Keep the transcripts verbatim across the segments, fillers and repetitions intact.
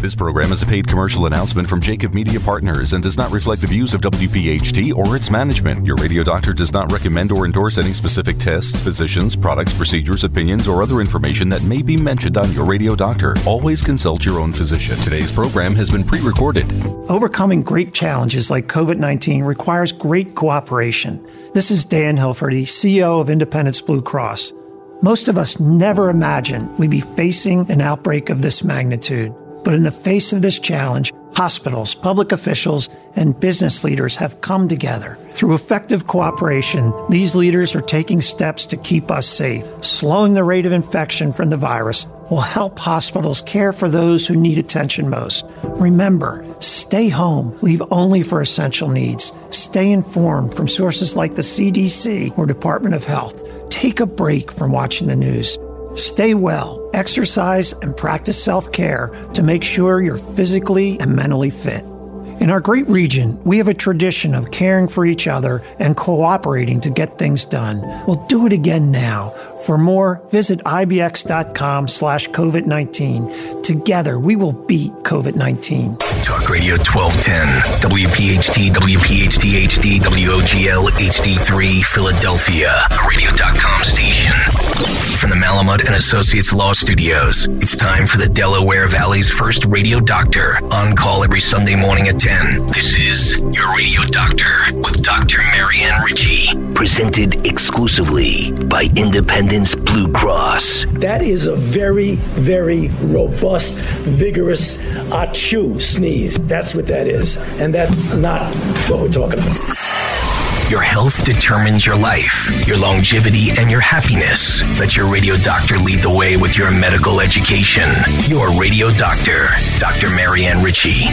This program is a paid commercial announcement from Jacob Media Partners and does not reflect the views of W P H T or its management. Your radio doctor does not recommend or endorse any specific tests, physicians, products, procedures, opinions, or other information that may be mentioned on your radio doctor. Always consult your own physician. Today's program has been pre-recorded. Overcoming great challenges like covid nineteen requires great cooperation. This is Dan Hilferty, C E O of Independence Blue Cross. Most of us never imagined we'd be facing an outbreak of this magnitude. But in the face of this challenge, hospitals, public officials, and business leaders have come together. Through effective cooperation, these leaders are taking steps to keep us safe. Slowing the rate of infection from the virus will help hospitals care for those who need attention most. Remember, stay home, leave only for essential needs. Stay informed from sources like the C D C or Department of Health. Take a break from watching the news. Stay well, exercise, and practice self-care to make sure you're physically and mentally fit. In our great region, we have a tradition of caring for each other and cooperating to get things done. We'll do it again now. For more, visit ibx.com slash COVID-19. Together, we will beat covid nineteen. Talk Radio twelve ten, W P H T, W P H T H D, W O G L H D three, Philadelphia, a radio dot com station. From the Malamud and Associates Law Studios, it's time for the Delaware Valley's first radio doctor, on call every Sunday morning at ten. This is Your Radio Doctor with Doctor Marianne Ritchie, presented exclusively by Independence Blue Cross. That is a very, very robust, vigorous achoo sneeze. That's what that is. And that's not what we're talking about. Your health determines your life, your longevity, and your happiness. Let your radio doctor lead the way with your medical education. Your Radio Doctor, Doctor Marianne Ritchie.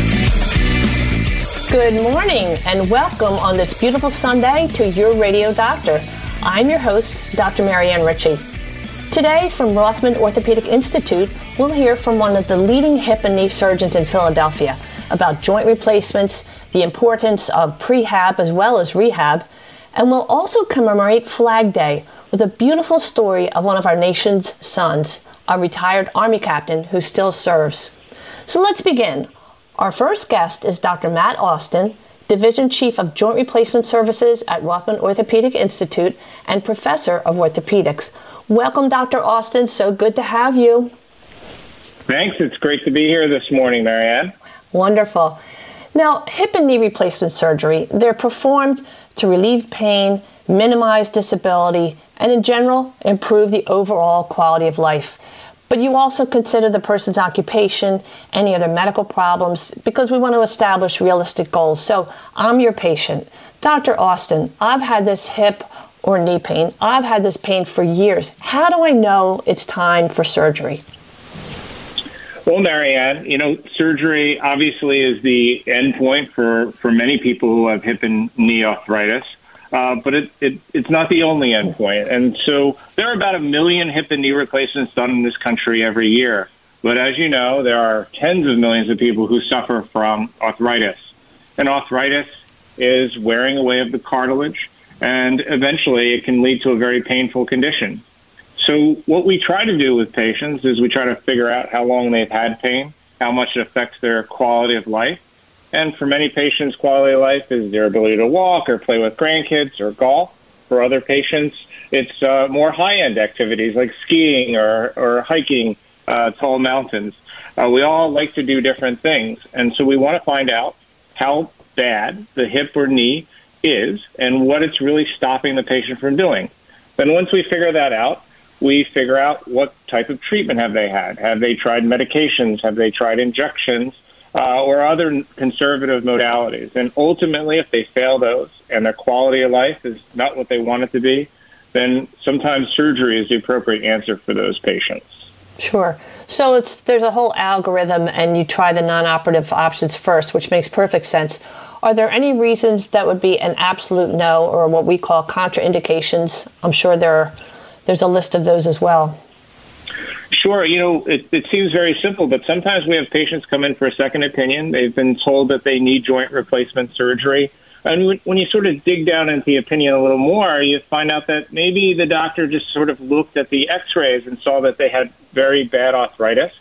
Good morning and welcome on this beautiful Sunday to Your Radio Doctor. I'm your host, Doctor Marianne Ritchie. Today from Rothman Orthopedic Institute, we'll hear from one of the leading hip and knee surgeons in Philadelphia about joint replacements, the importance of prehab as well as rehab, and we'll also commemorate Flag Day with a beautiful story of one of our nation's sons, a retired Army captain who still serves. So let's begin. Our first guest is Doctor Matt Austin, Division Chief of Joint Replacement Services at Rothman Orthopedic Institute and Professor of Orthopedics. Welcome, Doctor Austin. So good to have you. Thanks. It's great to be here this morning, Marianne. Wonderful. Now, hip and knee replacement surgery, they're performed to relieve pain, minimize disability, and in general, improve the overall quality of life. But you also consider the person's occupation, any other medical problems, because we want to establish realistic goals. So I'm your patient. Doctor Austin, I've had this hip or knee pain. I've had this pain for years. How do I know it's time for surgery? Well, Marianne, you know, surgery obviously is the end point for, for many people who have hip and knee arthritis, uh, but it, it it's not the only end point. And so there are about a million hip and knee replacements done in this country every year. But as you know, there are tens of millions of people who suffer from arthritis. And arthritis is wearing away of the cartilage, and eventually it can lead to a very painful condition. So what we try to do with patients is we try to figure out how long they've had pain, how much it affects their quality of life. And for many patients, quality of life is their ability to walk or play with grandkids or golf. For other patients, it's uh, more high-end activities like skiing or, or hiking uh, tall mountains. Uh, we all like to do different things. And so we want to find out how bad the hip or knee is and what it's really stopping the patient from doing. Then once we figure that out, we figure out what type of treatment have they had. Have they tried medications? Have they tried injections uh, or other conservative modalities? And ultimately, if they fail those and their quality of life is not what they want it to be, then sometimes surgery is the appropriate answer for those patients. Sure. So it's there's a whole algorithm, and you try the non-operative options first, which makes perfect sense. Are there any reasons that would be an absolute no or what we call contraindications? I'm sure there are There's a list of those as well. Sure. You know, it, it seems very simple, but sometimes we have patients come in for a second opinion. They've been told that they need joint replacement surgery. And when you sort of dig down into the opinion a little more, you find out that maybe the doctor just sort of looked at the x-rays and saw that they had very bad arthritis,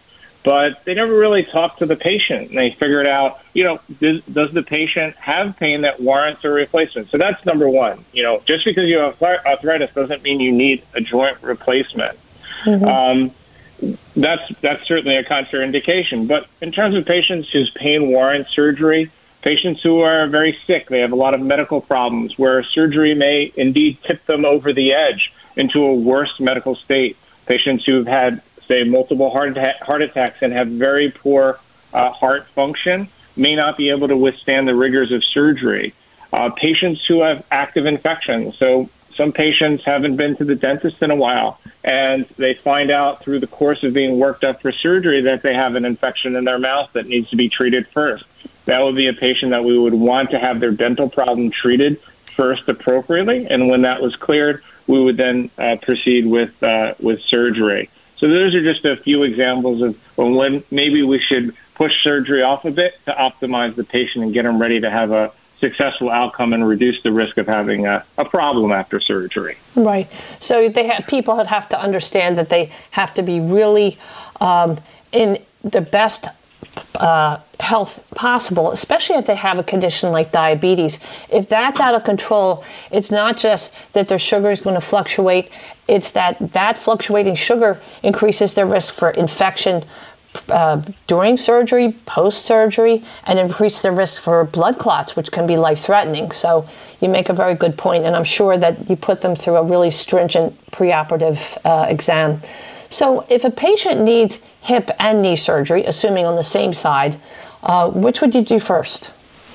but they never really talked to the patient. And they figured out, you know, does, does the patient have pain that warrants a replacement? So that's number one. You know, just because you have arthritis doesn't mean you need a joint replacement. Mm-hmm. Um, that's that's certainly a contraindication. But in terms of patients whose pain warrants surgery, patients who are very sick, they have a lot of medical problems where surgery may indeed tip them over the edge into a worse medical state. Patients who've had, say, multiple heart, atta- heart attacks and have very poor uh, heart function may not be able to withstand the rigors of surgery. Uh, patients who have active infections. So some patients haven't been to the dentist in a while, and they find out through the course of being worked up for surgery that they have an infection in their mouth that needs to be treated first. That would be a patient that we would want to have their dental problem treated first appropriately, and when that was cleared, we would then uh, proceed with uh, with surgery. So those are just a few examples of when maybe we should push surgery off a bit to optimize the patient and get them ready to have a successful outcome and reduce the risk of having a, a problem after surgery. Right. So they have, people have to understand that they have to be really um, in the best uh, health possible, especially if they have a condition like diabetes. If that's out of control, it's not just that their sugar is going to fluctuate, it's that that fluctuating sugar increases their risk for infection Uh, during surgery, post-surgery, and increase the risk for blood clots, which can be life-threatening. So you make a very good point, and I'm sure that you put them through a really stringent preoperative uh, exam. So if a patient needs hip and knee surgery, assuming on the same side, uh, which would you do first?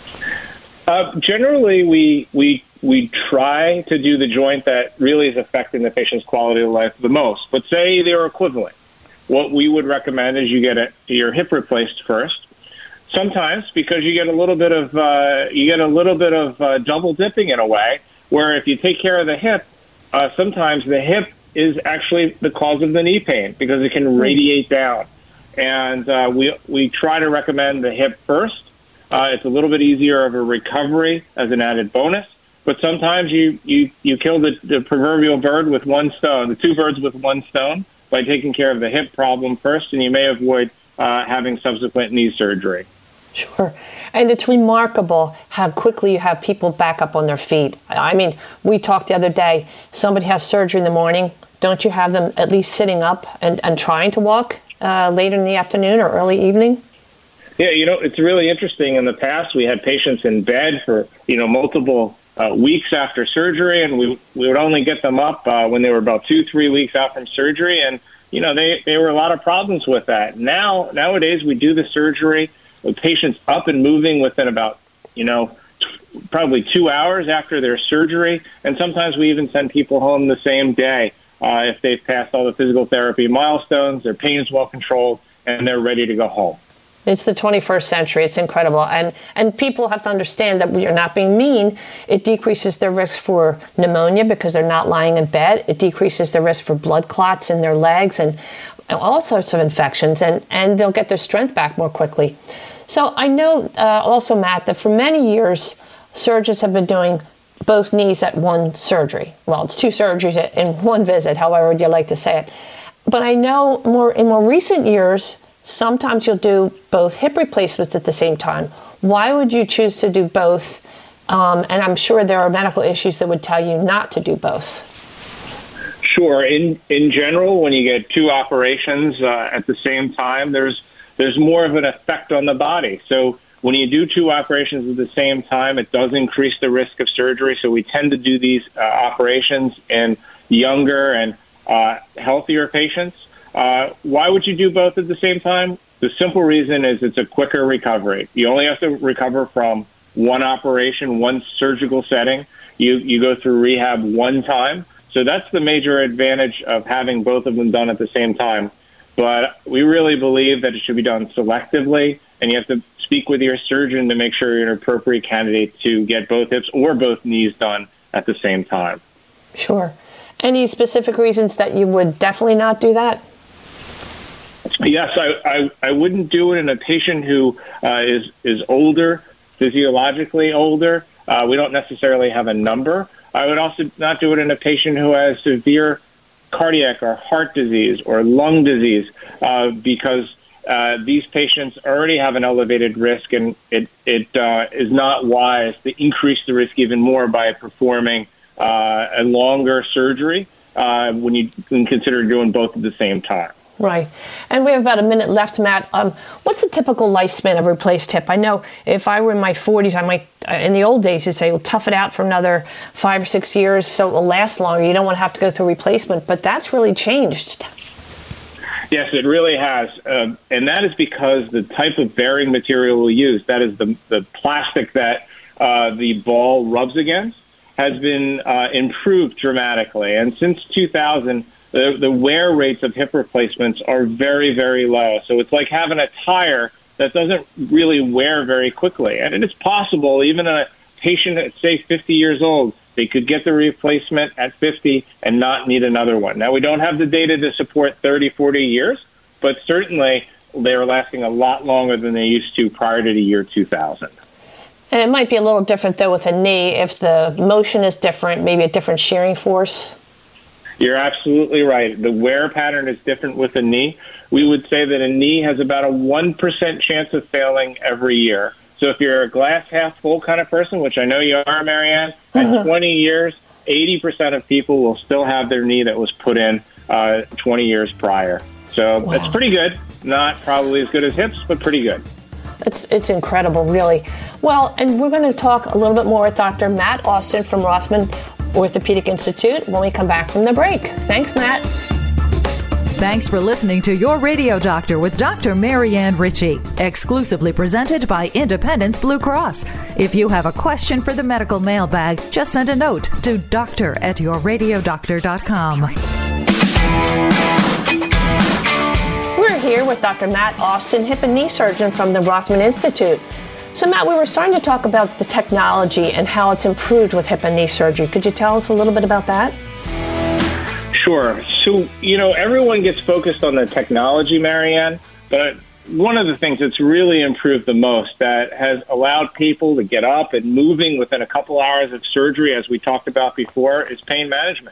Uh, generally, we we we try to do the joint that really is affecting the patient's quality of life the most. But say they're equivalent. What we would recommend is you get a, your hip replaced first. Sometimes, because you get a little bit of uh, you get a little bit of uh, double dipping in a way, where if you take care of the hip, uh, sometimes the hip is actually the cause of the knee pain because it can radiate down. And uh, we we try to recommend the hip first. Uh, it's a little bit easier of a recovery as an added bonus. But sometimes you you you kill the, the proverbial bird with one stone, the two birds with one stone, by taking care of the hip problem first, and you may avoid uh, having subsequent knee surgery. Sure. And it's remarkable how quickly you have people back up on their feet. I mean, we talked the other day, somebody has surgery in the morning. Don't you have them at least sitting up and, and trying to walk uh, later in the afternoon or early evening? Yeah, you know, it's really interesting. In the past, we had patients in bed for, you know, multiple Uh, weeks after surgery, and we we would only get them up uh, when they were about two, three weeks out from surgery, and you know they there were a lot of problems with that. Now nowadays we do the surgery with patients up and moving within about you know t- probably two hours after their surgery, and sometimes we even send people home the same day uh, if they've passed all the physical therapy milestones, their pain is well controlled, and they're ready to go home. It's the twenty-first century. It's incredible. And and people have to understand that you're not being mean. It decreases their risk for pneumonia because they're not lying in bed. It decreases their risk for blood clots in their legs and all sorts of infections. And, and they'll get their strength back more quickly. So I know uh, also, Matt, that for many years, surgeons have been doing both knees at one surgery. Well, it's two surgeries in one visit, however you like to say it. But I know more in more recent years, sometimes you'll do both hip replacements at the same time. Why would you choose to do both? Um, and I'm sure there are medical issues that would tell you not to do both. Sure. In in general, when you get two operations uh, at the same time, there's there's more of an effect on the body. So when you do two operations at the same time, it does increase the risk of surgery. So we tend to do these uh, operations in younger and uh, healthier patients. Uh, why would you do both at the same time? The simple reason is it's a quicker recovery. You only have to recover from one operation, one surgical setting. You you go through rehab one time. So that's the major advantage of having both of them done at the same time. But we really believe that it should be done selectively, and you have to speak with your surgeon to make sure you're an appropriate candidate to get both hips or both knees done at the same time. Sure. Any specific reasons that you would definitely not do that? Yes, I, I, I wouldn't do it in a patient who uh, is is older, physiologically older. Uh, we don't necessarily have a number. I would also not do it in a patient who has severe cardiac or heart disease or lung disease uh, because uh, these patients already have an elevated risk, and it, it uh, is not wise to increase the risk even more by performing uh, a longer surgery uh, when you can consider doing both at the same time. Right. And we have about a minute left, Matt. Um, what's the typical lifespan of a replaced hip? I know if I were in my forties, I might, uh, in the old days, you'd say, well, tough it out for another five or six years so it will last longer. You don't want to have to go through replacement, but that's really changed. Yes, it really has. Uh, and that is because the type of bearing material we use, that is the, the plastic that uh, the ball rubs against, has been uh, improved dramatically. And since two thousand, The, the wear rates of hip replacements are very, very low. So it's like having a tire that doesn't really wear very quickly. And it is possible, even a patient at, say, fifty years old, they could get the replacement at fifty and not need another one. Now, we don't have the data to support thirty, forty years, but certainly they're lasting a lot longer than they used to prior to the year two thousand. And it might be a little different, though, with a knee. If the motion is different, maybe a different shearing force. You're absolutely right. The wear pattern is different with a knee. We would say that a knee has about a one percent chance of failing every year. So if you're a glass half full kind of person, which I know you are, Marianne, at twenty years, eighty percent of people will still have their knee that was put in uh, twenty years prior. So wow. That's pretty good. Not probably as good as hips, but pretty good. It's it's incredible, really. Well, and we're going to talk a little bit more with Doctor Matt Austin from Rothman Orthopedic Institute when we come back from the break. Thanks, Matt. Thanks for listening to Your Radio Doctor with Doctor Marianne Ritchie, exclusively presented by Independence Blue Cross. If you have a question for the medical mailbag, just send a note to doctor at your radio doctor dot com. We're here with Doctor Matt Austin, hip and knee surgeon from the Rothman Institute. So, Matt, we were starting to talk about the technology and how it's improved with hip and knee surgery. Could you tell us a little bit about that? Sure. So, you know, everyone gets focused on the technology, Marianne, but one of the things that's really improved the most that has allowed people to get up and moving within a couple hours of surgery, as we talked about before, is pain management.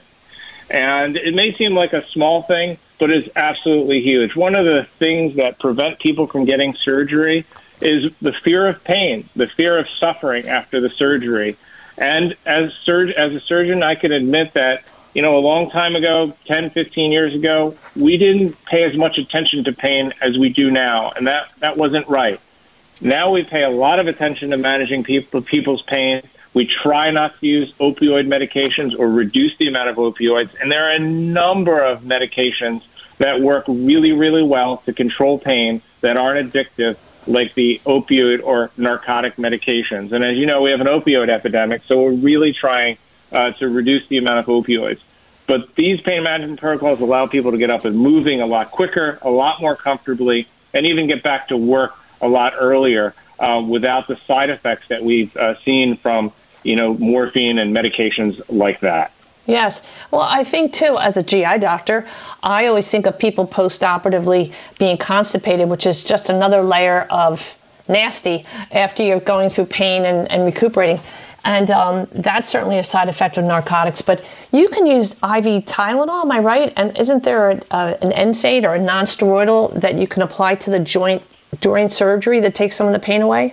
And it may seem like a small thing, but it's absolutely huge. One of the things that prevent people from getting surgery is the fear of pain, the fear of suffering after the surgery. And as surg- as a surgeon, I can admit that, you know, a long time ago, ten, fifteen years ago, we didn't pay as much attention to pain as we do now, and that, that wasn't right. Now we pay a lot of attention to managing people people's pain. We try not to use opioid medications or reduce the amount of opioids, and there are a number of medications that work really, really well to control pain that aren't addictive, like the opioid or narcotic medications. And as you know, we have an opioid epidemic, so we're really trying uh, to reduce the amount of opioids. But these pain management protocols allow people to get up and moving a lot quicker, a lot more comfortably, and even get back to work a lot earlier uh, without the side effects that we've uh, seen from, you know, morphine and medications like that. Yes. Well, I think, too, as a G I doctor, I always think of people post-operatively being constipated, which is just another layer of nasty after you're going through pain and, and recuperating. And um, that's certainly a side effect of narcotics. But you can use I V Tylenol, am I right? And isn't there a, a, an N SAID or a non-steroidal that you can apply to the joint during surgery that takes some of the pain away?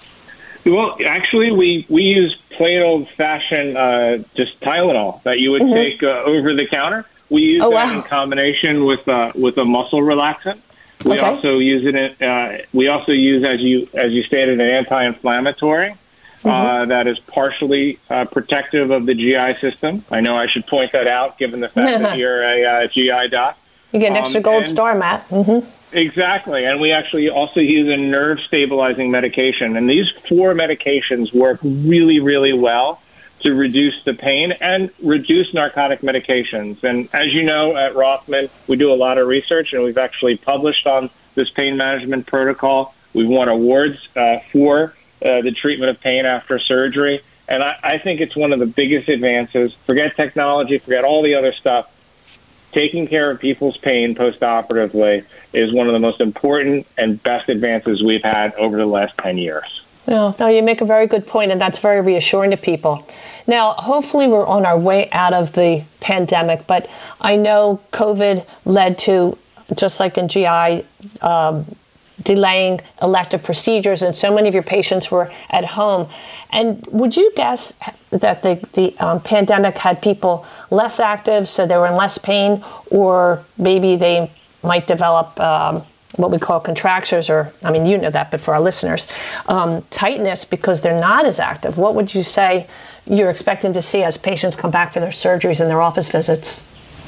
Well, actually, we, we use plain old-fashioned uh, just Tylenol that you would mm-hmm. take uh, over the counter. We use oh, that wow. in combination with uh, with a muscle relaxant. We okay. also use it. In, uh, we also use, as you as you stated, an anti-inflammatory mm-hmm. uh, that is partially uh, protective of the G I system. I know I should point that out, given the fact that you're a uh, G I doc. You get an extra um, gold and, star, Matt. Mm-hmm. Exactly. And we actually also use a nerve stabilizing medication. And these four medications work really, really well to reduce the pain and reduce narcotic medications. And as you know, at Rothman, we do a lot of research, and we've actually published on this pain management protocol. We've won awards uh, for uh, the treatment of pain after surgery. And I, I think it's one of the biggest advances. Forget technology, forget all the other stuff. Taking care of people's pain post-operatively is one of the most important and best advances we've had over the last ten years. No, no, you make a very good point, and that's very reassuring to people. Now, hopefully we're on our way out of the pandemic, but I know COVID led to, just like in G I, um, delaying elective procedures, and so many of your patients were at home. And would you guess that the, the um, pandemic had people less active, so they were in less pain, or maybe they might develop um, what we call contractures, or, I mean, you know that, but for our listeners, um, tightness because they're not as active? What would you say you're expecting to see as patients come back for their surgeries and their office visits?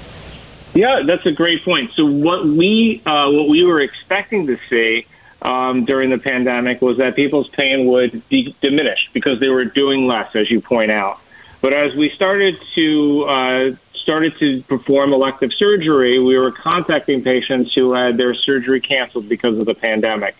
Yeah, that's a great point. So what we uh, what we were expecting to see um, during the pandemic was that people's pain would be diminished because they were doing less, as you point out. But as we started to uh, started to perform elective surgery, we were contacting patients who had their surgery canceled because of the pandemic.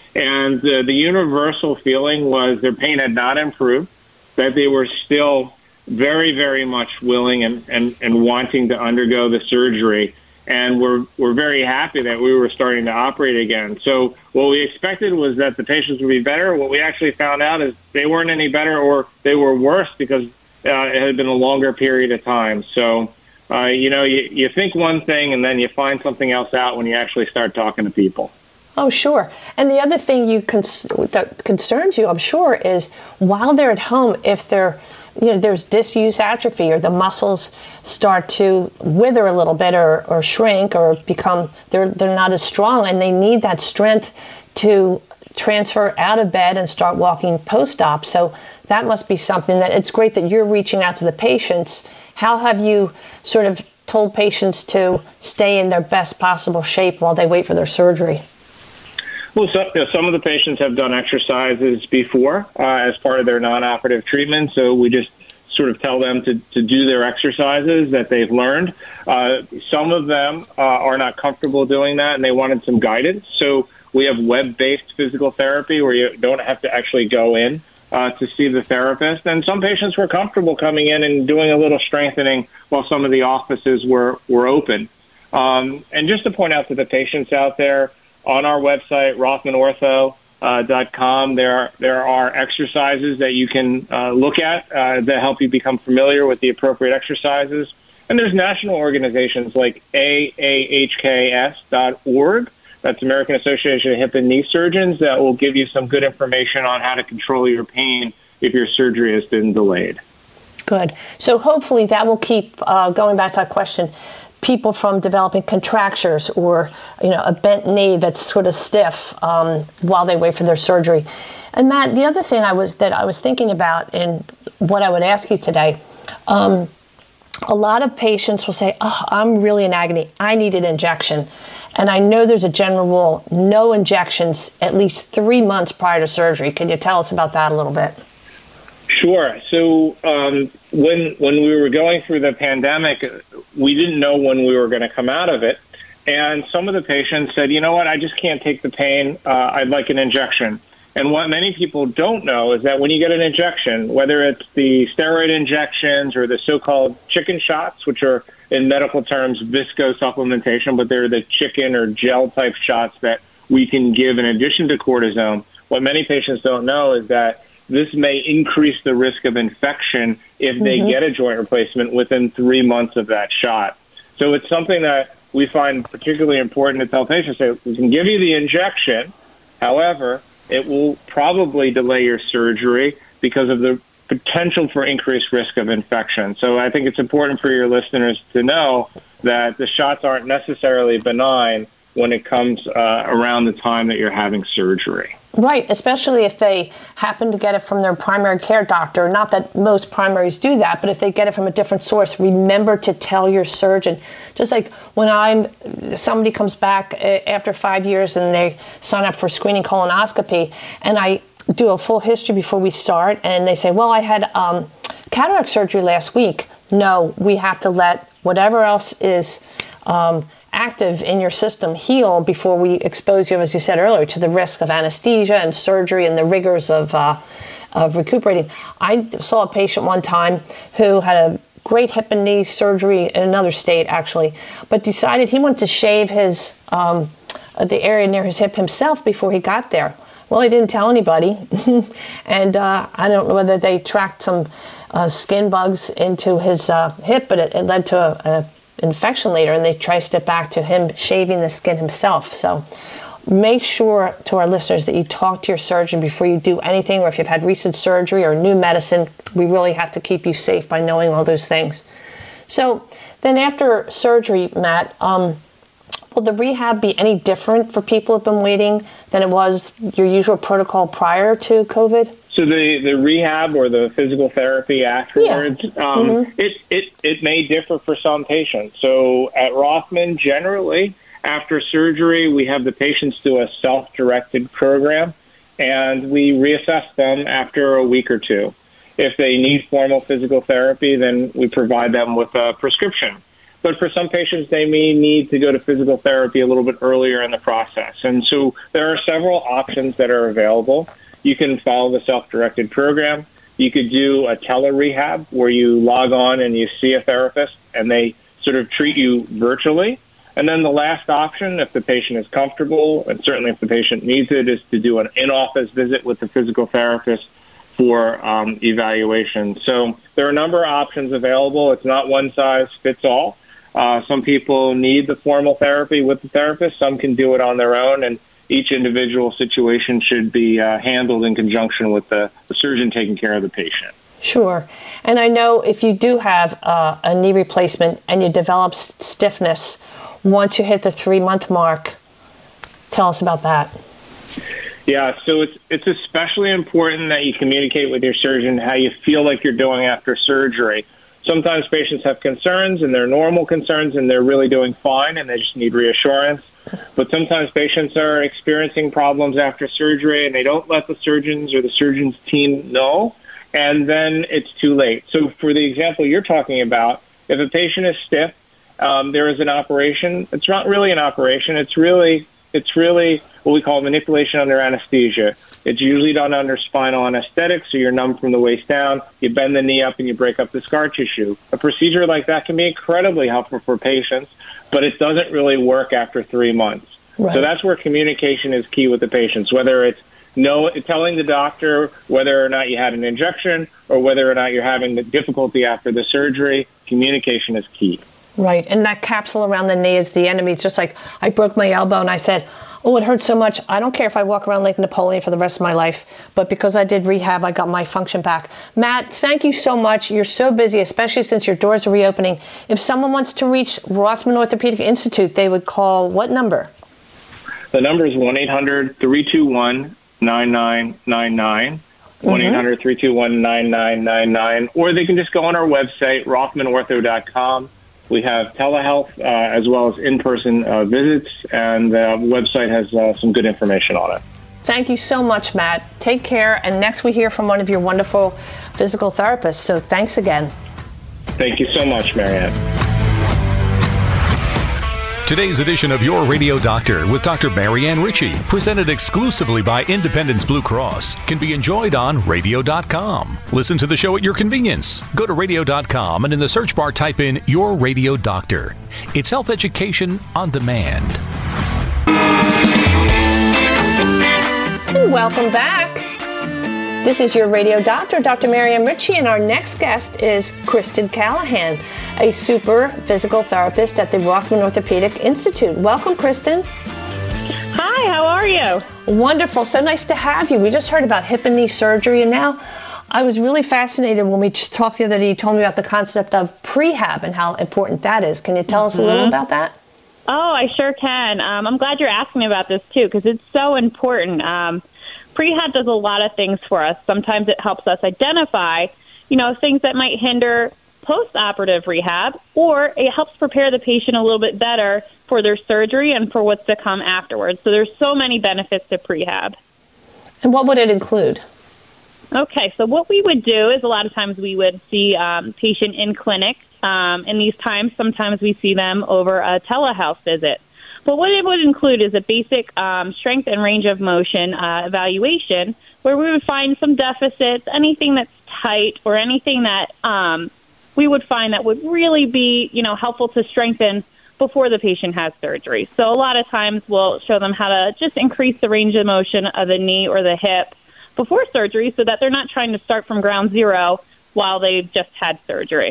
And uh, the universal feeling was their pain had not improved, that they were still very, very much willing and, and, and wanting to undergo the surgery. And we're, we're very happy that we were starting to operate again. So what we expected was that the patients would be better. What we actually found out is they weren't any better, or they were worse because uh, it had been a longer period of time. So, uh, you know, you, you think one thing and then you find something else out when you actually start talking to people. Oh, sure. And the other thing you cons- that concerns you, I'm sure, is while they're at home, if they're you know, there's disuse atrophy, or the muscles start to wither a little bit, or, or shrink, or become, they're they're not as strong, and they need that strength to transfer out of bed and start walking post-op. So that must be something that it's great that you're reaching out to the patients. How have you sort of told patients to stay in their best possible shape while they wait for their surgery? Well, so, you know, some of the patients have done exercises before uh, as part of their non-operative treatment, so we just sort of tell them to, to do their exercises that they've learned. Uh, some of them uh, are not comfortable doing that, and they wanted some guidance. So we have web-based physical therapy where you don't have to actually go in uh, to see the therapist. And some patients were comfortable coming in and doing a little strengthening while some of the offices were, were open. Um, and just to point out to the patients out there, on our website, rothman ortho dot com, there are, there are exercises that you can uh, look at uh, that help you become familiar with the appropriate exercises. And there's national organizations like A A H K S dot org, that's American Association of Hip and Knee Surgeons, that will give you some good information on how to control your pain if your surgery has been delayed. Good. So hopefully that will keep, uh, going back to that question, people from developing contractures, or, you know, a bent knee that's sort of stiff um, while they wait for their surgery. And Matt, the other thing I was that I was thinking about, and what I would ask you today, um, a lot of patients will say, "Oh, I'm really in agony. I need an injection." And I know there's a general rule: no injections at least three months prior to surgery. Can you tell us about that a little bit? Sure. So um, when when we were going through the pandemic, we didn't know when we were going to come out of it. And some of the patients said, you know what, I just can't take the pain. Uh, I'd like an injection. And what many people don't know is that when you get an injection, whether it's the steroid injections or the so-called chicken shots, which are in medical terms visco supplementation, but they're the chicken or gel type shots that we can give in addition to cortisone, what many patients don't know is that this may increase the risk of infection if they mm-hmm. get a joint replacement within three months of that shot. So it's something that we find particularly important to tell patients. Say, we can give you the injection, however, it will probably delay your surgery because of the potential for increased risk of infection. So I think it's important for your listeners to know that the shots aren't necessarily benign when it comes uh, around the time that you're having surgery. Right, especially if they happen to get it from their primary care doctor. Not that most primaries do that, but if they get it from a different source, remember to tell your surgeon. Just like when I'm, somebody comes back after five years and they sign up for screening colonoscopy, and I do a full history before we start, and they say, well, I had um, cataract surgery last week. No, we have to let whatever else is um, active in your system heal before we expose you, as you said earlier, to the risk of anesthesia and surgery and the rigors of uh, of recuperating. I saw a patient one time who had a great hip and knee surgery in another state, actually, but decided he wanted to shave his um, the area near his hip himself before he got there. Well, he didn't tell anybody, and uh, I don't know whether they tracked some uh, skin bugs into his uh, hip, but it, it led to a, a infection later, and they traced it back to him shaving the skin himself. So make sure to our listeners that you talk to your surgeon before you do anything, or if you've had recent surgery or new medicine. We really have to keep you safe by knowing all those things. So then after surgery, Matt, um, will the rehab be any different for people who've been waiting than it was your usual protocol prior to COVID? So the, the rehab or the physical therapy afterwards, yeah. um, mm-hmm. it, it, it may differ for some patients. So at Rothman, generally, after surgery, we have the patients do a self-directed program, and we reassess them after a week or two. If they need formal physical therapy, then we provide them with a prescription. But for some patients, they may need to go to physical therapy a little bit earlier in the process. And so there are several options that are available. You can follow the self-directed program. You could do a tele-rehab where you log on and you see a therapist and they sort of treat you virtually. And then the last option, if the patient is comfortable, and certainly if the patient needs it, is to do an in-office visit with the physical therapist for um, evaluation. So there are a number of options available. It's not one size fits all. Uh, some people need the formal therapy with the therapist. Some can do it on their own, and each individual situation should be uh, handled in conjunction with the, the surgeon taking care of the patient. Sure. And I know if you do have uh, a knee replacement and you develop s- stiffness, once you hit the three-month mark, tell us about that. Yeah, so it's it's especially important that you communicate with your surgeon how you feel like you're doing after surgery. Sometimes patients have concerns, and they're normal concerns, and they're really doing fine, and they just need reassurance. But sometimes patients are experiencing problems after surgery, and they don't let the surgeons or the surgeon's team know, and then it's too late. So for the example you're talking about, if a patient is stiff, um, there is an operation. It's not really an operation. It's really it's really what we call manipulation under anesthesia. It's usually done under spinal anesthetic, so you're numb from the waist down. You bend the knee up and you break up the scar tissue. A procedure like that can be incredibly helpful for patients, but it doesn't really work after three months. Right. So that's where communication is key with the patients, whether it's no, telling the doctor whether or not you had an injection or whether or not you're having the difficulty after the surgery. Communication is key. Right, and that capsule around the knee is the enemy. It's just like I broke my elbow and I said, oh, it hurts so much. I don't care if I walk around like Napoleon for the rest of my life, but because I did rehab, I got my function back. Matt, thank you so much. You're so busy, especially since your doors are reopening. If someone wants to reach Rothman Orthopedic Institute, they would call what number? The number is one eight hundred three two one nine nine nine nine, one eight hundred three two one nine nine nine nine, or they can just go on our website, rothman ortho dot com. We have telehealth uh, as well as in-person uh, visits, and the website has uh, some good information on it. Thank you so much, Matt. Take care, and next we hear from one of your wonderful physical therapists, so thanks again. Thank you so much, Marianne. Today's edition of Your Radio Doctor with Doctor Marianne Ritchie, presented exclusively by Independence Blue Cross, can be enjoyed on radio dot com. Listen to the show at your convenience. Go to radio dot com and in the search bar type in Your Radio Doctor. It's health education on demand. Welcome back. This is Your Radio Doctor, Doctor Marianne Ritchie, and our next guest is Kristen Callahan, a super physical therapist at the Rothman Orthopedic Institute. Welcome, Kristen. Hi, how are you? Wonderful. So nice to have you. We just heard about hip and knee surgery, and now I was really fascinated when we talked the other day. You told me about the concept of prehab and how important that is. Can you tell us mm-hmm. a little about that? Oh, I sure can. Um, I'm glad you're asking me about this, too, because it's so important. Um, Prehab does a lot of things for us. Sometimes it helps us identify, you know, things that might hinder post-operative rehab, or it helps prepare the patient a little bit better for their surgery and for what's to come afterwards. So there's so many benefits to prehab. And what would it include? Okay, so what we would do is a lot of times we would see um, patient in clinic. Um, in these times, sometimes we see them over a telehealth visit. But what it would include is a basic um, strength and range of motion uh, evaluation, where we would find some deficits, anything that's tight, or anything that um, we would find that would really be, you know, helpful to strengthen before the patient has surgery. So a lot of times we'll show them how to just increase the range of motion of the knee or the hip before surgery, so that they're not trying to start from ground zero while they've just had surgery.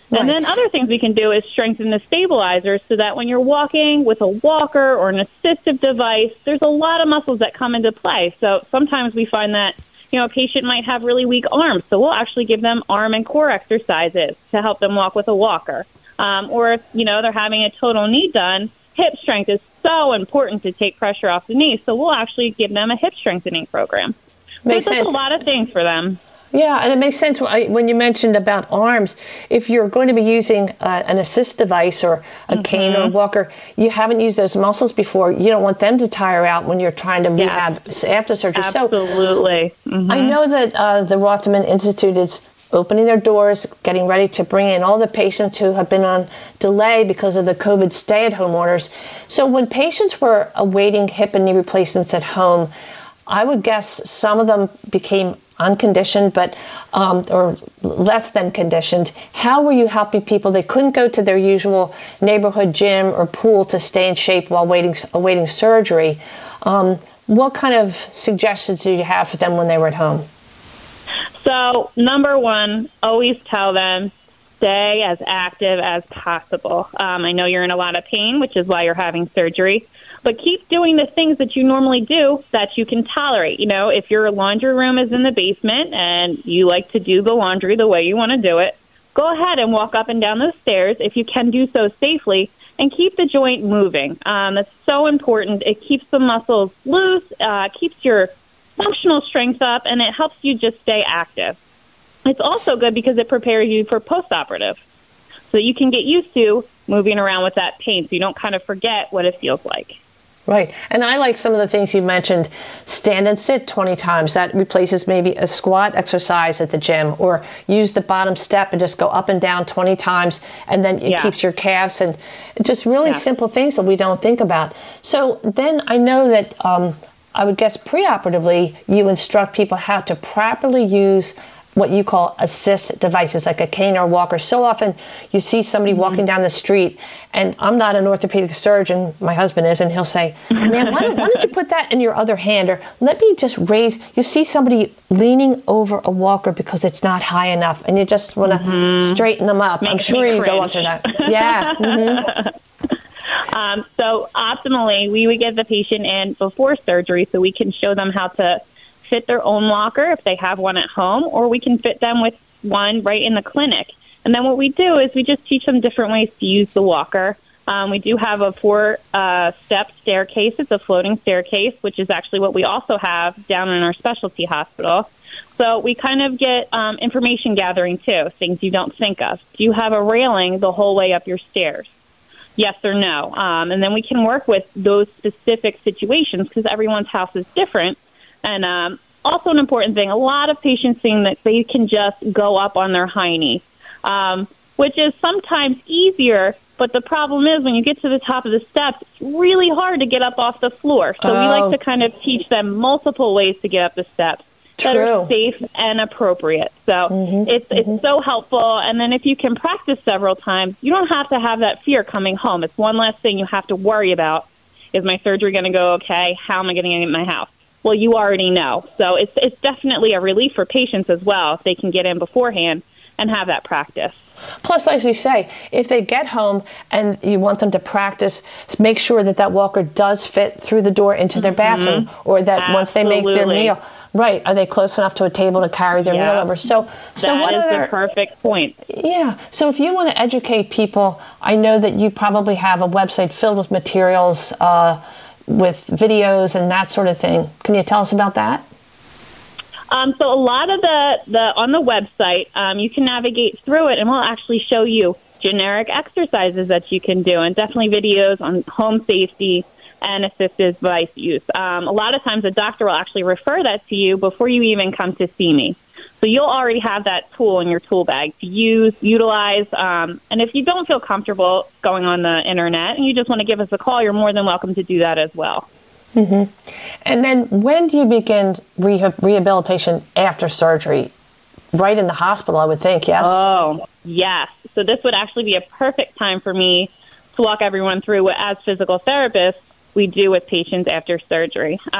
Right. And then other things we can do is strengthen the stabilizers so that when you're walking with a walker or an assistive device, there's a lot of muscles that come into play. So sometimes we find that, you know, a patient might have really weak arms, so we'll actually give them arm and core exercises to help them walk with a walker. Um, or if, you know, they're having a total knee done, hip strength is so important to take pressure off the knee, so we'll actually give them a hip strengthening program. Makes so sense. There's a lot of things for them. Yeah, and it makes sense when you mentioned about arms. If you're going to be using uh, an assist device or a mm-hmm. cane or a walker, you haven't used those muscles before. You don't want them to tire out when you're trying to rehab yeah. after surgery. Absolutely. So mm-hmm. I know that uh, the Rothman Institute is opening their doors, getting ready to bring in all the patients who have been on delay because of the COVID stay-at-home orders. So when patients were awaiting hip and knee replacements at home, I would guess some of them became unconditioned, but um, or less than conditioned. How were you helping people? They couldn't go to their usual neighborhood gym or pool to stay in shape while waiting awaiting surgery. Um, what kind of suggestions do you have for them when they were at home? So, number one, always tell them stay as active as possible. Um, I know you're in a lot of pain, which is why you're having surgery. But keep doing the things that you normally do that you can tolerate. You know, if your laundry room is in the basement and you like to do the laundry the way you want to do it, go ahead and walk up and down those stairs if you can do so safely and keep the joint moving. Um, that's so important. It keeps the muscles loose, uh, keeps your functional strength up, and it helps you just stay active. It's also good because it prepares you for post-operative. So you can get used to moving around with that pain so you don't kind of forget what it feels like. Right. And I like some of the things you mentioned. Stand and sit twenty times. That replaces maybe a squat exercise at the gym. Or use the bottom step and just go up and down twenty times. And then it yeah. keeps your calves. And just really yeah. simple things that we don't think about. So then I know that um, I would guess preoperatively you instruct people how to properly use what you call assist devices, like a cane or a walker. So often you see somebody mm-hmm. walking down the street, and I'm not an orthopedic surgeon, my husband is, and he'll say, man, why don't, why don't you put that in your other hand? Or let me just raise, you see somebody leaning over a walker because it's not high enough, and you just want to mm-hmm. straighten them up. Makes I'm sure you go up to that. Yeah. Mm-hmm. um, so optimally, we would get the patient in before surgery so we can show them how to fit their own walker if they have one at home, or we can fit them with one right in the clinic. And then what we do is we just teach them different ways to use the walker. Um, we do have a four-step uh, staircase. It's a floating staircase, which is actually what we also have down in our specialty hospital. So we kind of get um, information gathering, too, things you don't think of. Do you have a railing the whole way up your stairs? Yes or no? Um, and then we can work with those specific situations because everyone's house is different. And um, also an important thing, a lot of patients think that they can just go up on their high knee, um, which is sometimes easier. But the problem is when you get to the top of the steps, it's really hard to get up off the floor. So oh. we like to kind of teach them multiple ways to get up the steps that True. are safe and appropriate. So mm-hmm, it's mm-hmm. it's so helpful. And then if you can practice several times, you don't have to have that fear coming home. It's one less thing you have to worry about. Is my surgery going to go okay? How am I going to get in my house? Well, you already know. So it's it's definitely a relief for patients as well if they can get in beforehand and have that practice. Plus, as you say, if they get home and you want them to practice, make sure that that walker does fit through the door into their bathroom, mm-hmm. or that Absolutely. Once they make their meal, right, are they close enough to a table to carry their yeah. meal over? So, so that what is other, the perfect point. Yeah. So if you want to educate people, I know that you probably have a website filled with materials, uh, with videos and that sort of thing. Can you tell us about that? Um, so a lot of the, the on the website, um, you can navigate through it, and we'll actually show you generic exercises that you can do, and definitely videos on home safety and assisted device use. Um, a lot of times a doctor will actually refer that to you before you even come to see me. So you'll already have that tool in your tool bag to use, utilize, um, and if you don't feel comfortable going on the internet and you just want to give us a call, you're more than welcome to do that as well. Mm-hmm. And then when do you begin rehab- rehabilitation after surgery? Right in the hospital, I would think, yes? Oh, yes. So this would actually be a perfect time for me to walk everyone through what, as physical therapists, we do with patients after surgery. Um,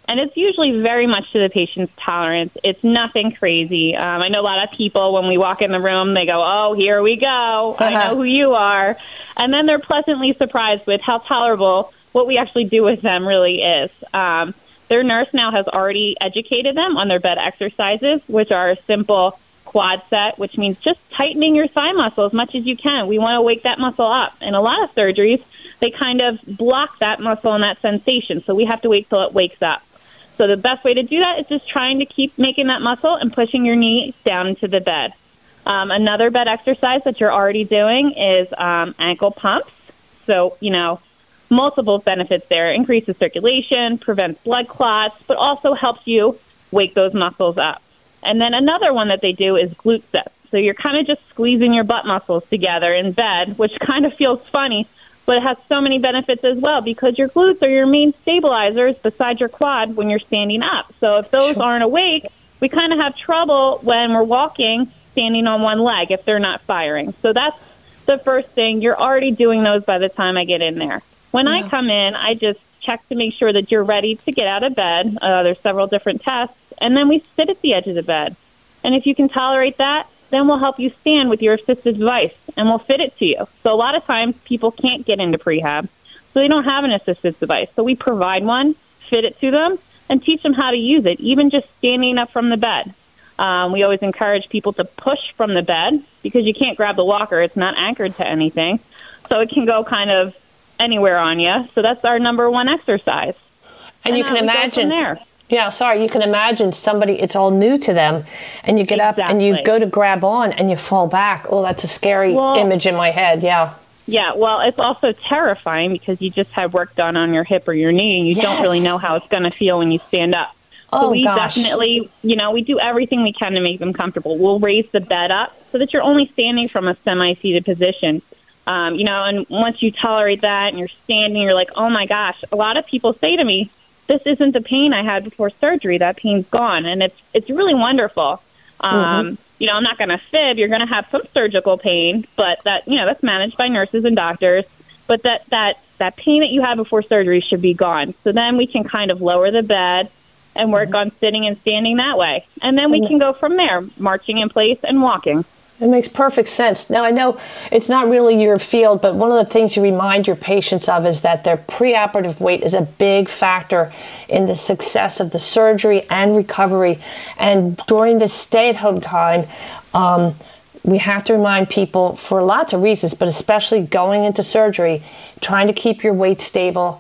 And it's usually very much to the patient's tolerance. It's nothing crazy. Um, I know a lot of people, when we walk in the room, they go, oh, here we go. Uh-huh. I know who you are. And then they're pleasantly surprised with how tolerable what we actually do with them really is. Um, their nurse now has already educated them on their bed exercises, which are a simple quad set, which means just tightening your thigh muscle as much as you can. We want to wake that muscle up. In a lot of surgeries, they kind of block that muscle and that sensation, so we have to wait till it wakes up. So the best way to do that is just trying to keep making that muscle and pushing your knee down into the bed. Um, another bed exercise that you're already doing is um, ankle pumps. So, you know, multiple benefits there. Increases circulation, prevents blood clots, but also helps you wake those muscles up. And then another one that they do is glute sets. So you're kind of just squeezing your butt muscles together in bed, which kind of feels funny, but it has so many benefits as well because your glutes are your main stabilizers beside your quad when you're standing up. So if those sure. aren't awake, we kind of have trouble when we're walking, standing on one leg if they're not firing. So that's the first thing. You're already doing those by the time I get in there. When yeah. I come in, I just check to make sure that you're ready to get out of bed. Uh, there's several different tests. And then we sit at the edge of the bed. And if you can tolerate that, then we'll help you stand with your assisted device, and we'll fit it to you. So a lot of times people can't get into prehab, so they don't have an assisted device. So we provide one, fit it to them, and teach them how to use it, even just standing up from the bed. Um, we always encourage people to push from the bed because you can't grab the walker. It's not anchored to anything. So it can go kind of anywhere on you. So that's our number one exercise. And, and you can imagine there. Yeah, sorry, you can imagine somebody, it's all new to them, and you get exactly. up and you go to grab on and you fall back. Oh, that's a scary well, image in my head, yeah. Yeah, well, it's also terrifying because you just had work done on your hip or your knee, and you yes. don't really know how it's going to feel when you stand up. So oh, we gosh. definitely, you know, we do everything we can to make them comfortable. We'll raise the bed up so that you're only standing from a semi-seated position. Um, you know, and once you tolerate that and you're standing, you're like, oh, my gosh. A lot of people say to me, this isn't the pain I had before surgery. That pain's gone. And it's it's really wonderful. Um, mm-hmm. You know, I'm not going to fib. You're going to have some surgical pain, but that, you know, that's managed by nurses and doctors. But that, that, that pain that you had before surgery should be gone. So then we can kind of lower the bed and work mm-hmm. on sitting and standing that way. And then we mm-hmm. can go from there, marching in place and walking. It makes perfect sense. Now, I know it's not really your field, but one of the things you remind your patients of is that their preoperative weight is a big factor in the success of the surgery and recovery. And during this stay-at-home time, um, we have to remind people for lots of reasons, but especially going into surgery, trying to keep your weight stable.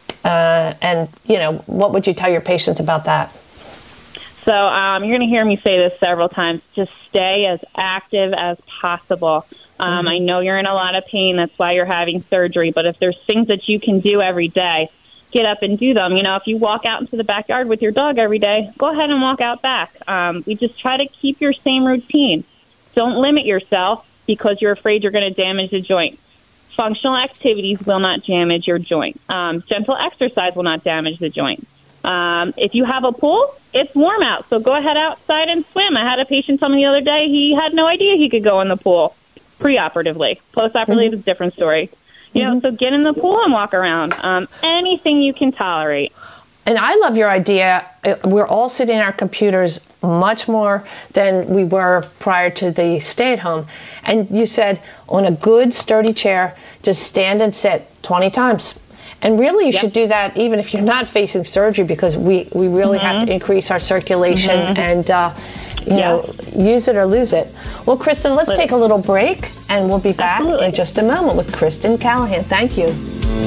Uh, and, you know, what would you tell your patients about that? So um, you're going to hear me say this several times. Just stay as active as possible. Um, mm-hmm. I know you're in a lot of pain. That's why you're having surgery. But if there's things that you can do every day, get up and do them. You know, if you walk out into the backyard with your dog every day, go ahead and walk out back. Um, we just try to keep your same routine. Don't limit yourself because you're afraid you're going to damage the joint. Functional activities will not damage your joint. Um, gentle exercise will not damage the joint. Um, if you have a pool, it's warm out, so go ahead outside and swim. I had a patient tell me the other day he had no idea he could go in the pool preoperatively. Postoperatively mm-hmm. is a different story. You mm-hmm. know, so get in the pool and walk around. Um, anything you can tolerate. And I love your idea. We're all sitting at our computers much more than we were prior to the stay-at-home. And you said on a good, sturdy chair, just stand and sit twenty times. And really, you yep. should do that even if you're not facing surgery because we, we really mm-hmm. have to increase our circulation mm-hmm. and, uh, you yeah. know, use it or lose it. Well, Kristen, let's take a little break, and we'll be back Absolutely. in just a moment with Kristen Callahan. Thank you.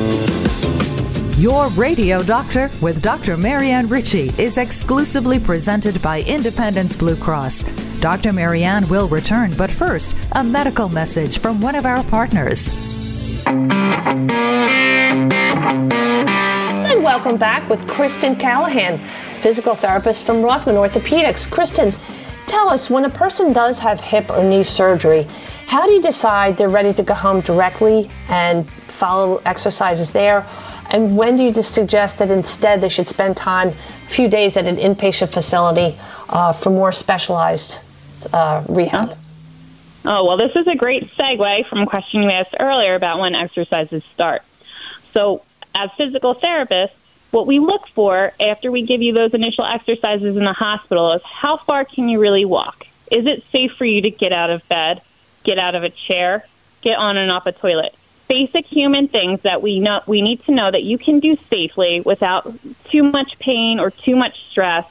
Your Radio Doctor with Doctor Marianne Ritchie is exclusively presented by Independence Blue Cross. Doctor Marianne will return, but first, a medical message from one of our partners. And welcome back with Kristen Callahan, physical therapist from Rothman Orthopedics. Kristen, tell us, when a person does have hip or knee surgery, how do you decide they're ready to go home directly and follow exercises there? And when do you just suggest that instead they should spend time, a few days at an inpatient facility uh, for more specialized uh, rehab? Oh, well, this is a great segue from a question you asked earlier about when exercises start. So as physical therapists, what we look for after we give you those initial exercises in the hospital is how far can you really walk? Is it safe for you to get out of bed, get out of a chair, get on and off a toilet? Basic human things that we know we need to know that you can do safely without too much pain or too much stress,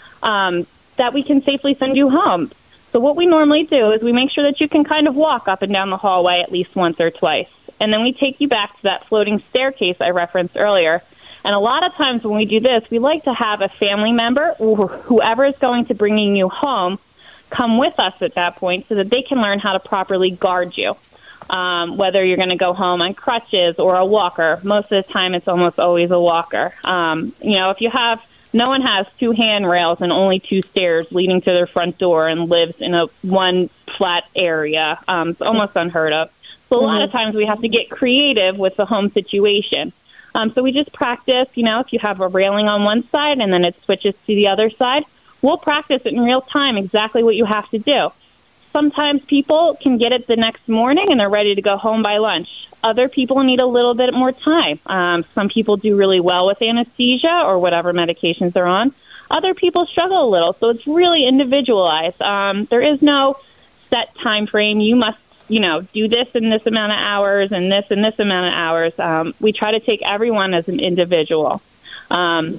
um, that we can safely send you home. So what we normally do is we make sure that you can kind of walk up and down the hallway at least once or twice. And then we take you back to that floating staircase I referenced earlier. And a lot of times when we do this, we like to have a family member or whoever is going to bringing you home come with us at that point so that they can learn how to properly guard you. Um, whether you're going to go home on crutches or a walker. Most of the time it's almost always a walker. Um, you know, if you have, no one has two handrails and only two stairs leading to their front door and lives in a one flat area. Um, it's almost unheard of. So a mm-hmm. lot of times we have to get creative with the home situation. Um, so we just practice, you know, if you have a railing on one side and then it switches to the other side, we'll practice it in real time exactly what you have to do. Sometimes people can get it the next morning and they're ready to go home by lunch. Other people need a little bit more time. Um, some people do really well with anesthesia or whatever medications they're on. Other people struggle a little, so it's really individualized. Um, there is no set time frame. You must, you know, do this in this amount of hours and this and this amount of hours. Um, we try to take everyone as an individual. Um,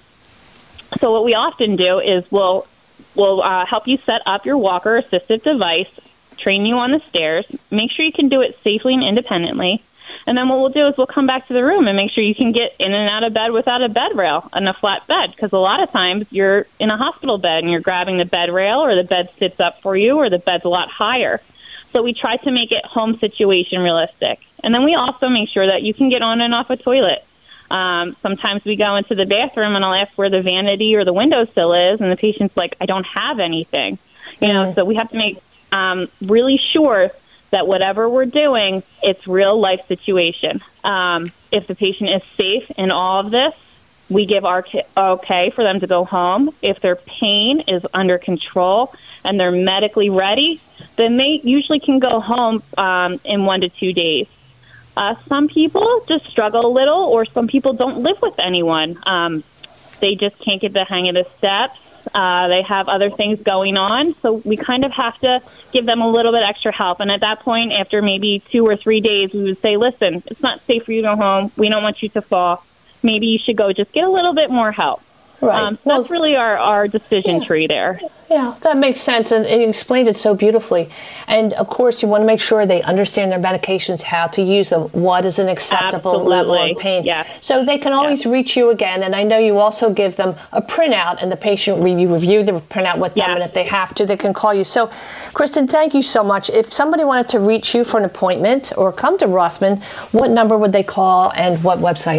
so what we often do is we'll We'll uh, help you set up your walker assistive device, train you on the stairs, make sure you can do it safely and independently. And then what we'll do is we'll come back to the room and make sure you can get in and out of bed without a bed rail and a flat bed. Because a lot of times you're in a hospital bed and you're grabbing the bed rail or the bed sits up for you or the bed's a lot higher. So we try to make it home situation realistic. And then we also make sure that you can get on and off a toilet. Um, sometimes we go into the bathroom and I'll ask where the vanity or the windowsill is, and the patient's like, I don't have anything. You know, so we have to make um, really sure that whatever we're doing, it's real life situation. Um, if the patient is safe in all of this, we give our okay for them to go home. If their pain is under control and they're medically ready, then they usually can go home um, in one to two days. Uh, some people just struggle a little, or some people don't live with anyone. Um, they just can't get the hang of the steps. Uh, they have other things going on, so we kind of have to give them a little bit extra help. And at that point, after maybe two or three days, we would say, listen, it's not safe for you to go home. We don't want you to fall. Maybe you should go just get a little bit more help. Right. Um, so well, that's really our, our decision yeah. tree there. Yeah, that makes sense, and, and you explained it so beautifully. And, of course, you want to make sure they understand their medications, how to use them, what is an acceptable Absolutely. level of pain. Yes. So they can always yes. reach you again, and I know you also give them a printout, and the patient you review the printout with them, yes. and if they have to, they can call you. So, Kristen, thank you so much. If somebody wanted to reach you for an appointment or come to Rothman, what number would they call and what website?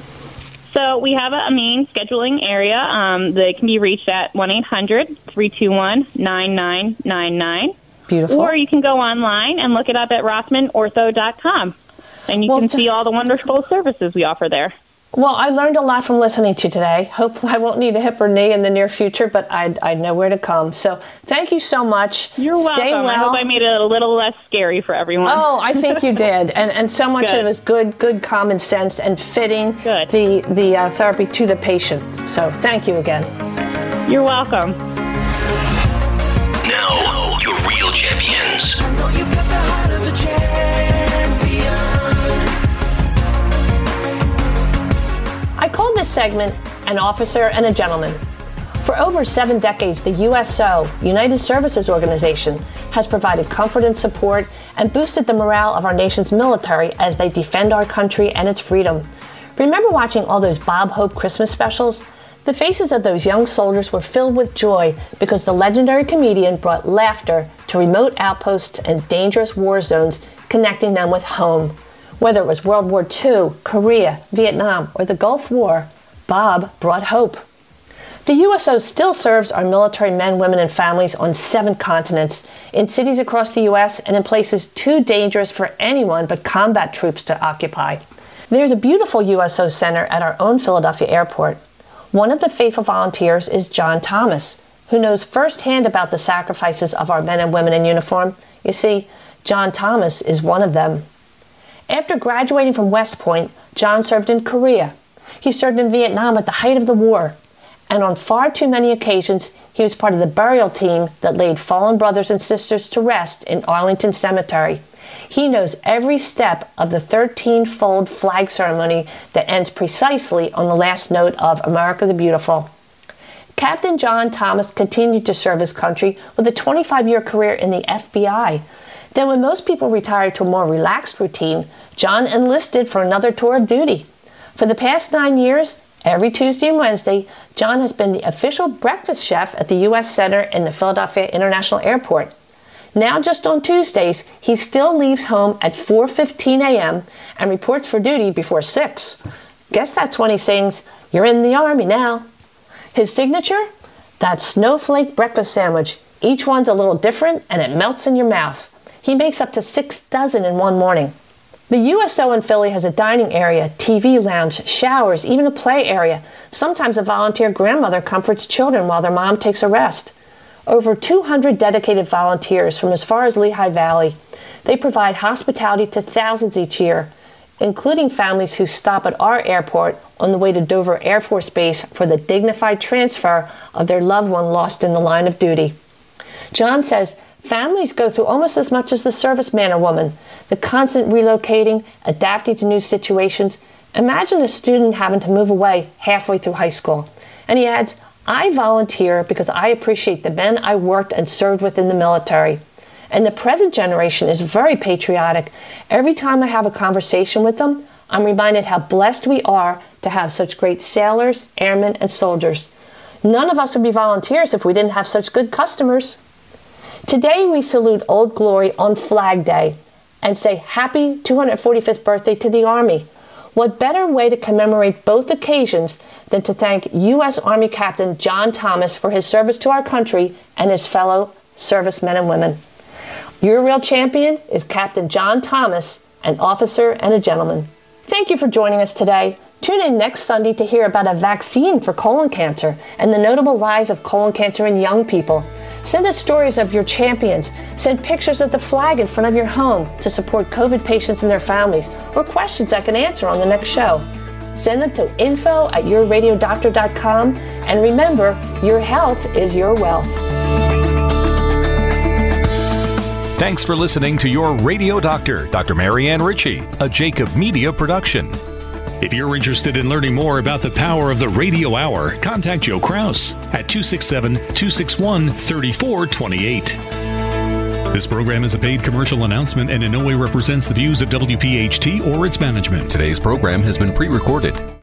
So we have a main scheduling area. Um, they can be reached at one eight hundred, three two one, nine nine nine nine. Beautiful. Or you can go online and look it up at rothman ortho dot com. And you well, can see all the wonderful services we offer there. Well, I learned a lot from listening to you today. Hopefully I won't need a hip or knee in the near future, but I I know where to come. So thank you so much. You're welcome. Stay well. I hope I made it a little less scary for everyone. Oh, I think you did. And and so much of it was good, good common sense and fitting good. the, the uh, therapy to the patient. So thank you again. You're welcome. Now, your real champions. I know you've got the heart of a champion. I call this segment An Officer and a Gentleman. For over seven decades, the U S O, United Services Organization, has provided comfort and support and boosted the morale of our nation's military as they defend our country and its freedom. Remember watching all those Bob Hope Christmas specials? The faces of those young soldiers were filled with joy because the legendary comedian brought laughter to remote outposts and dangerous war zones, connecting them with home. Whether it was World War Two, Korea, Vietnam, or the Gulf War, Bob brought hope. The U S O still serves our military men, women, and families on seven continents, in cities across the U S, and in places too dangerous for anyone but combat troops to occupy. There's a beautiful U S O center at our own Philadelphia airport. One of the faithful volunteers is John Thomas, who knows firsthand about the sacrifices of our men and women in uniform. You see, John Thomas is one of them. After graduating from West Point, John served in Korea. He served in Vietnam at the height of the war. And on far too many occasions, he was part of the burial team that laid fallen brothers and sisters to rest in Arlington Cemetery. He knows every step of the thirteen-fold flag ceremony that ends precisely on the last note of America the Beautiful. Captain John Thomas continued to serve his country with a twenty-five-year career in the F B I. Then when most people retired to a more relaxed routine, John enlisted for another tour of duty. For the past nine years, every Tuesday and Wednesday, John has been the official breakfast chef at the U S Center in the Philadelphia International Airport. Now just on Tuesdays, he still leaves home at four fifteen a.m. and reports for duty before six. Guess that's when he sings, "You're in the Army now." His signature? That snowflake breakfast sandwich. Each one's a little different and it melts in your mouth. He makes up to six dozen in one morning. The U S O in Philly has a dining area, T V lounge, showers, even a play area. Sometimes a volunteer grandmother comforts children while their mom takes a rest. Over two hundred dedicated volunteers from as far as Lehigh Valley. They provide hospitality to thousands each year, including families who stop at our airport on the way to Dover Air Force Base for the dignified transfer of their loved one lost in the line of duty. John says families go through almost as much as the serviceman or woman, the constant relocating, adapting to new situations. Imagine a student having to move away halfway through high school. And he adds, I volunteer because I appreciate the men I worked and served with in the military. And the present generation is very patriotic. Every time I have a conversation with them, I'm reminded how blessed we are to have such great sailors, airmen, and soldiers. None of us would be volunteers if we didn't have such good customers. Today we salute Old Glory on Flag Day and say happy two hundred forty-fifth birthday to the Army. What better way to commemorate both occasions than to thank U S Army Captain John Thomas for his service to our country and his fellow servicemen and women. Your real champion is Captain John Thomas, an officer and a gentleman. Thank you for joining us today. Tune in next Sunday to hear about a vaccine for colon cancer and the notable rise of colon cancer in young people. Send us stories of your champions. Send pictures of the flag in front of your home to support COVID patients and their families, or questions I can answer on the next show. Send them to info at your radio doctor dot com. And remember, your health is your wealth. Thanks for listening to Your Radio Doctor, Doctor Marianne Ritchie, a Jacob Media production. If you're interested in learning more about the power of the radio hour, contact Joe Kraus at two six seven, two six one, three four two eight. This program is a paid commercial announcement and in no way represents the views of W P H T or its management. Today's program has been pre-recorded.